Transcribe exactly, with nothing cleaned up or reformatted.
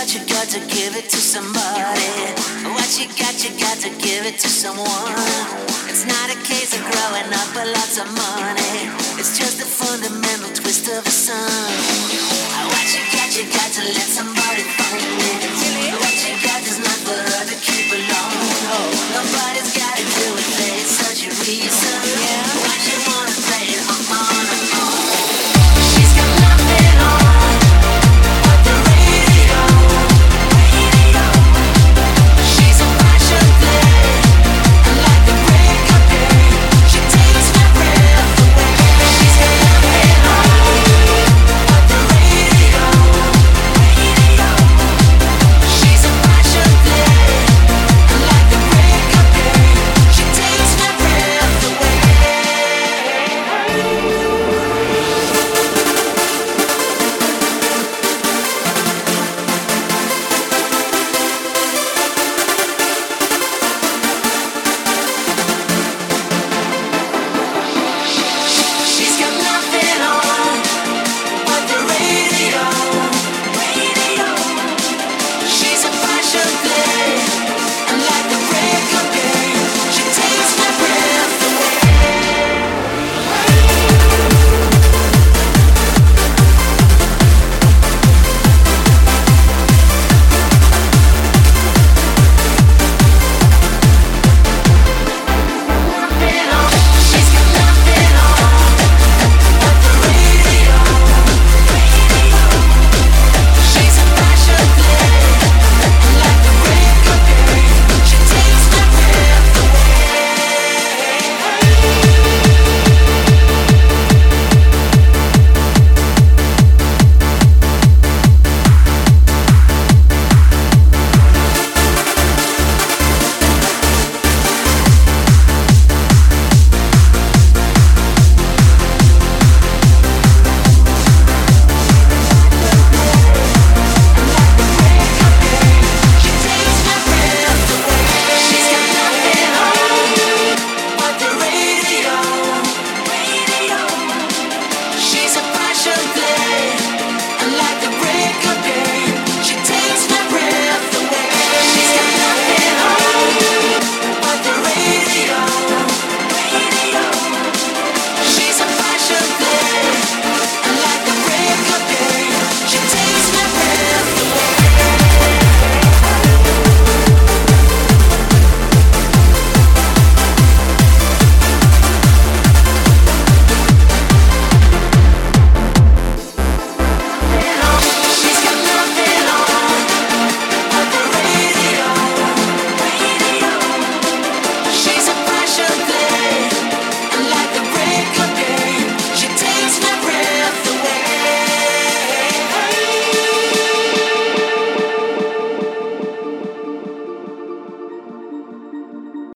got, you got to give it to somebody. What you got, you got to give it to someone. It's not a case of growing up with lots of money. It's just a fundamental twist of the sun. What you got, you got to let somebody find